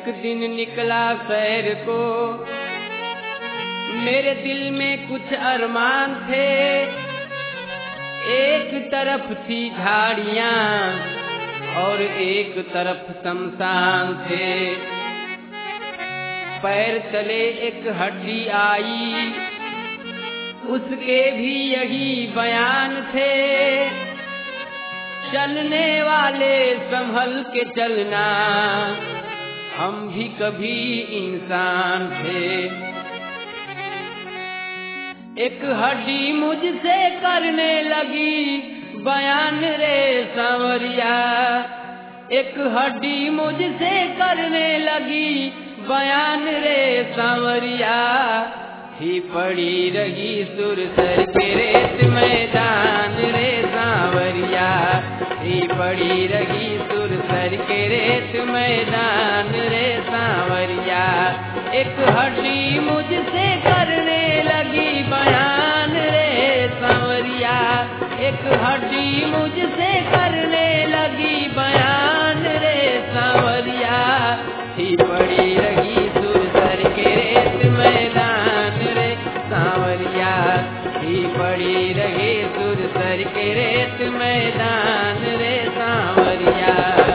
एक दिन निकला सैर को, मेरे दिल में कुछ अरमान थे। एक तरफ थी झाड़ियां और एक तरफ शमशान थे। पैर तले एक हड्डी आई, उसके भी यही बयान थे। चलने वाले संभल के चलना, हम भी कभी इंसान थे। एक हड्डी मुझसे करने लगी बयान रे सांवरिया, एक हड्डी मुझसे करने लगी बयान रे सांवरिया। ही पड़ी रही सुरसर के रेत मैदान रे सांवरिया, ही पड़ी रही सुरसर के रेत मैदान रे सांवरिया। एक हड्डी मुझसे करने लगी बयान रे सांवरिया, एक हड्डी मुझसे करने लगी बयान रे सांवरिया। ही पड़ी रही सुरसर के रेत मैदान रे सांवरिया, ही पड़ी रही सुरसर के रेत मैदान रे सांवरिया।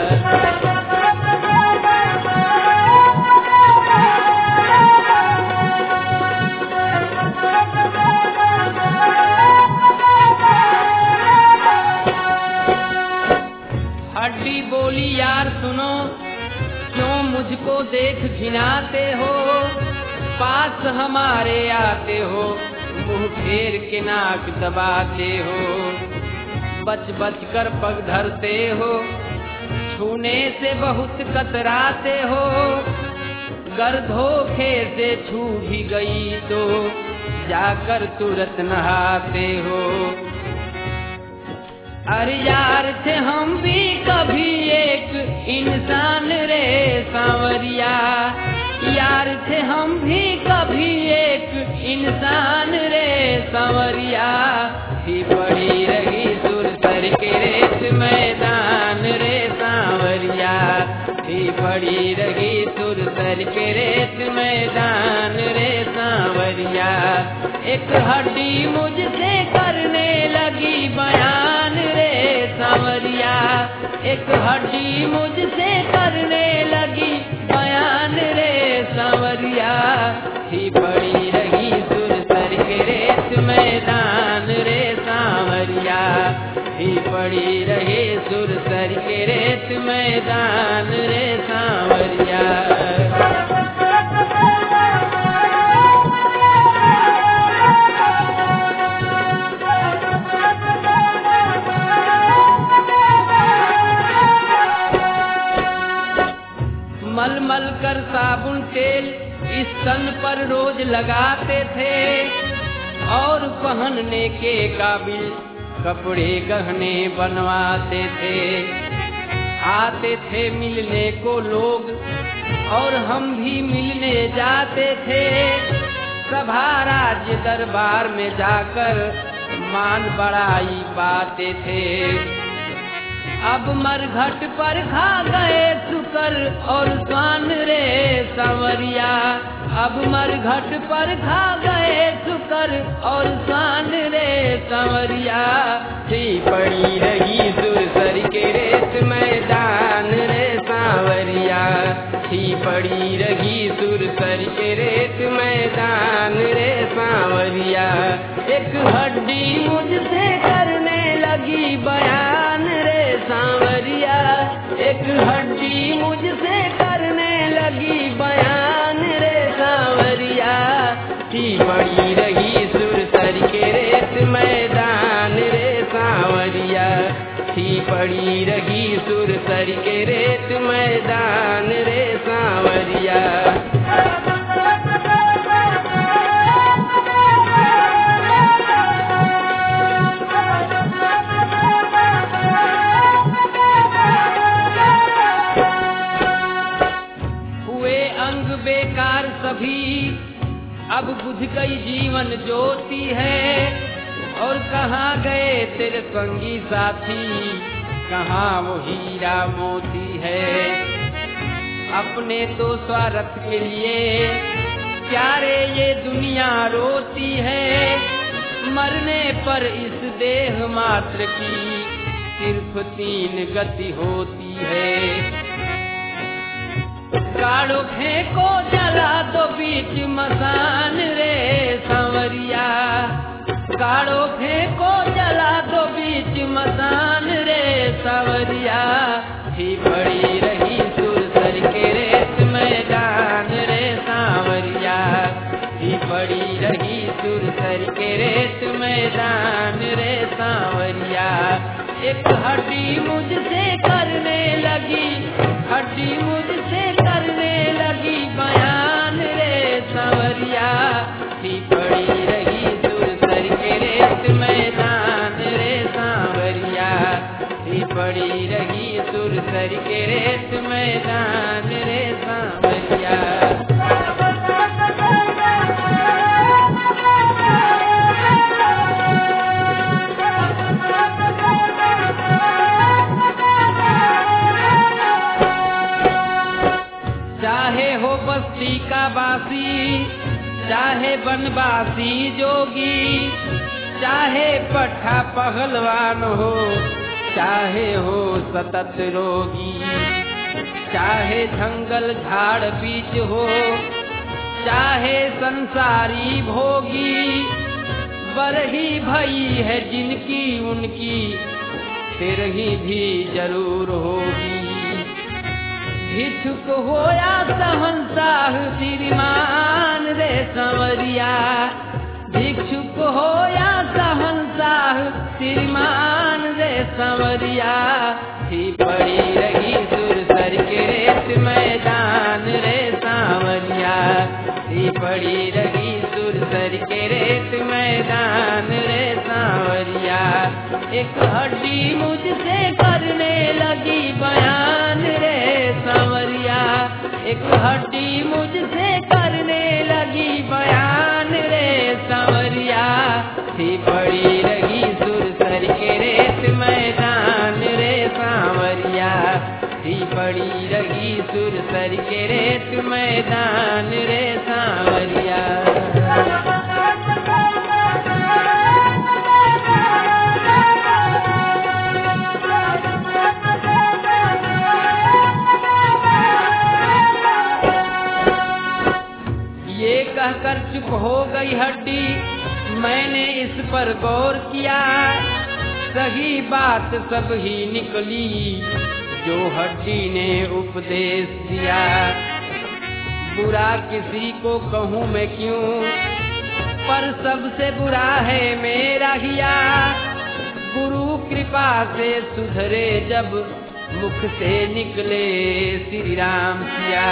हड्डी बोली यार सुनो, क्यों मुझको देख घिनाते हो? पास हमारे आते हो, मुंह फेर के नाक दबाते हो। बच बच कर पग धरते हो, छूने से बहुत कतराते हो। गर धोखे से छू भी गई तो जाकर तुरंत नहाते हो। अरे यार थे हम भी कभी एक इंसान रे सांवरिया, यार थे हम भी कभी एक इंसान रे सांवरिया। ही पड़ी रही सुरसर के रेत मैदान रे सांवरिया, ही पड़ी रही सुरसर के रेत मैदान रे सांवरिया। एक हड्डी मुझसे करने लगी बयान रे सांवरिया, एक हड्डी मुझसे करने लगी बयान रे सांवरिया। ही पड़ी रही सुरसर के रेत मैदान रे सांवरिया, ही पड़ी रही सुरसर के रेत मैदान रे सांवरिया। मल मल कर साबुन तेल इस तन पर रोज लगाते थे, और पहनने के काबिल कपड़े गहने बनवाते थे। आते थे मिलने को लोग और हम भी मिलने जाते थे। सभा राज्य दरबार में जाकर मान बड़ाई पाते थे। अब मरघट पर खा गए शुकर और स्वान रे सांवरिया, अब मरघट पर खा गए शुकर और स्वान रे सांवरिया। ही पड़ी रही सुरसर के रेत मैदान रे सांवरिया, ही पड़ी रही सुरसर के रेत मैदान रे सांवरिया। एक हड्डी मुझसे करने लगी बयान रे सांवरिया, एक हड्डी मुझसे करने लगी बयान रे सांवरिया। ही पड़ी रही सुरसर के रेत मैदान रे सांवरिया, ही पड़ी रही सुरसर के रेत मैदान रे सांवरिया। बेकार सभी अब बुझ गई जीवन ज्योति है, और कहाँ गए तेरे संगी साथी, कहाँ वो हीरा मोती है। अपने तो स्वार्थ के लिए प्यारे ये दुनिया रोती है। मरने पर इस देह मात्र की सिर्फ 3 गति होती है। गाड़ो फेंको जला दो बीच मसान रे सांवरिया, गाड़ो फेंको जला दो बीच मसान रे सांवरिया। ही पड़ी रही सुरसर के रेत मैदान रे सांवरिया, ही पड़ी रही सुरसर के रेत मैदान रे सांवरिया। एक हड्डी मुझसे करने लगी, हड्डी मुझसे करने लगी बयान रे सांवरिया। ही पड़ी रही सुरसर के रेत मैदान रे सांवरिया, ही पड़ी रही सुरसर के रेत मैदान रे सांवरिया। चाहे हो बस्ती का बासी, चाहे बनवासी जोगी, चाहे पट्ठा पहलवान हो, चाहे हो सतत रोगी, चाहे जंगल झाड़ बीच हो, चाहे संसारी भोगी। बरही भई है जिनकी उनकी तिरही भी जरूर होगी। भिक्षुक होया सहनशाह श्रीमान रे सांवरिया, भिक्षुक होया सहनशाह श्रीमान रे सांवरिया। ही पड़ी रही सुरसर के रेत मैदान रे सांवरिया, ही पड़ी रही सुरसर के रेत मैदान रे सांवरिया। एक हड्डी मुझसे करने लगी बयान रे सांवरिया, एक हड्डी मुझसे करने लगी बयान रे सांवरिया। ही पड़ी रही सुरसर के रेत मैदान रे सांवरिया, ही पड़ी रही सुरसर के रेत मैदान रे सांवरिया। कहकर चुप हो गई हड्डी, मैंने इस पर गौर किया। सही बात सब ही निकली जो हड्डी ने उपदेश दिया। बुरा किसी को कहूँ मैं क्यों, पर सबसे बुरा है मेरा हिया। गुरु कृपा से सुधरे जब मुख से निकले श्री राम सिया।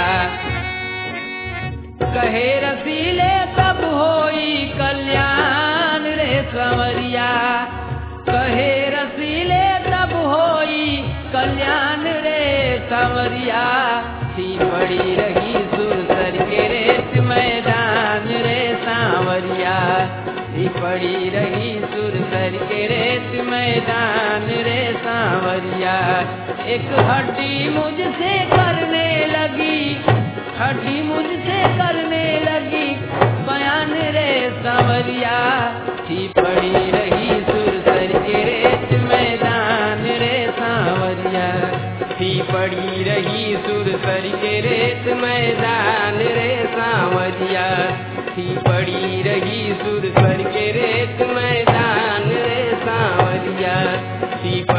कहे रसीले तब होई कल्याण रे सांवरिया, कहे रसीले तब होई कल्याण रे सांवरिया। ही पड़ी रही सुरसर के रेत मैदान रे सांवरिया, ही पड़ी रही सुरसर के रेत मैदान रे सांवरिया। एक हड्डी मुझसे करने लगी, हड्डी मुझसे करने लगी बयान रे सांवरिया। ही पड़ी रही सुरसर के रेत मैदान रे सांवरिया, ही पड़ी रही सुरसर के रेत मैदान रे सांवरिया। ही पड़ी रही सुरसर के रेत मैदान रे सांवरिया, ही